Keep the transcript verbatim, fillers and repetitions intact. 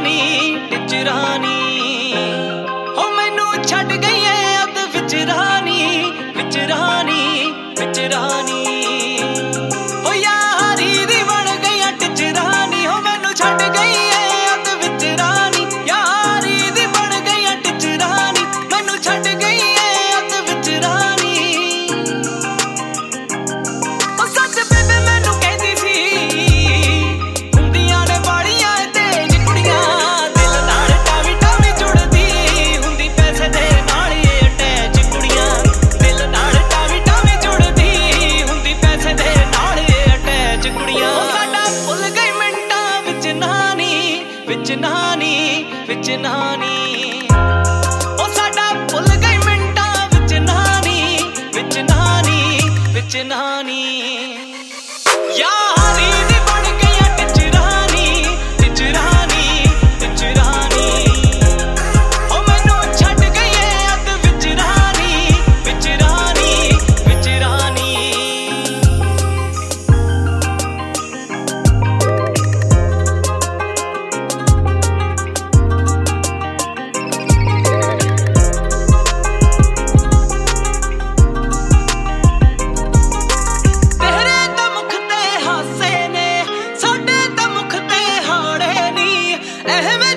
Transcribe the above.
ਨੀ ਟਿਚ ਰਾਣੀ ਹੋ ਮੈਨੂੰ ਛੱਡ ਗਈ ਐ ਅੱਧ ਵਿੱਚ ਰਾਣੀ ਵਿੱਚ ਰਾਣੀ ਵਿੱਚ ਰਾਣੀ ਹੋ ਯਾਰੀ ਦੀ ਬਣ ਗਈ ਆ ਟਿਚ ਰਾਣੀ ਹੋ ਮੈਨੂੰ ਛੱਡ ਗਈ ਐ ਅੱਧ ਵਿੱਚ ਰਾਣੀ ਯਾਰੀ ਦੀ ਬਣ ਗਈ ਆ ਟਿਚ ਰਾਣੀ ਮੈਨੂੰ ਛੱਡ ਗਈ ਐ ਅੱਧ ਵਿੱਚ ਰਾਣੀ ਉਹ ਸੱਚ ਬੇਬੇ ਮੈਨੂੰ ਕਹਿੰਦੀ ਸੀ ਹੁੰਦੀਆਂ ਨੇ ਬਾੜੀਆਂ ਤੇਜ ਕੁੜੀਆਂ ਦਿਲ ਨਾਲ ਟਾਵੀ ਟਾਵੀ ਜੁੜਦੀ ਹੁੰਦੀ ਪੈਸੇ ਦੇ ਨਾਲ ਇਹ ਅਟੈਚ ਕੁੜੀਆਂ ਦਿਲ ਨਾਲ ਟਾਵੀ ਟਾਵੀ ਜੁੜਦੀ ਹੁੰਦੀ ਪੈਸੇ ਦੇ ਨਾਲ ਇਹ ਅਟੈਚ ਕੁੜੀਆਂ ਉਹ ਸਾਡਾ ਭੁੱਲ ਗਈ ਮਿੰਟਾਂ ਵਿੱਚ ਨਾਨੀ ਵਿੱਚ ਨਾਨੀ ਵਿੱਚ ਨਾਨੀ ਉਹ ਸਾਡਾ ਭੁੱਲ ਗਈ ਮਿੰਟਾਂ ਵਿੱਚ ਨਾਨੀ ਵਿੱਚ ਨਾਨੀ ਵਿੱਚ ਨਾਨੀ ਯਾਰੀ ਦੀ ਬਣ ਗਈ ਆ ਟਿਚ ਰਾਣੀ ਟਿਚ ਰਾਣੀ ਟਿਚ ਰਾਣੀ ਉਹ ਮੈਨੂੰ ਛੱਡ ਗਈ ਐ ਅੱਧ ਵਿੱਚ ਰਾਣੀ ਵਿੱਚ ਰਾਣੀ ਵਿੱਚ ਰਾਣੀ ਤੇਰੇ ਤਾਂ ਮੁਖ ਤੇ ਹਾਸੇ ਨੇ ਸਾਡੇ ਤਾਂ ਮੁਖ ਤੇ ਹਾੜੇ ਨੀ ਐਵੇਂ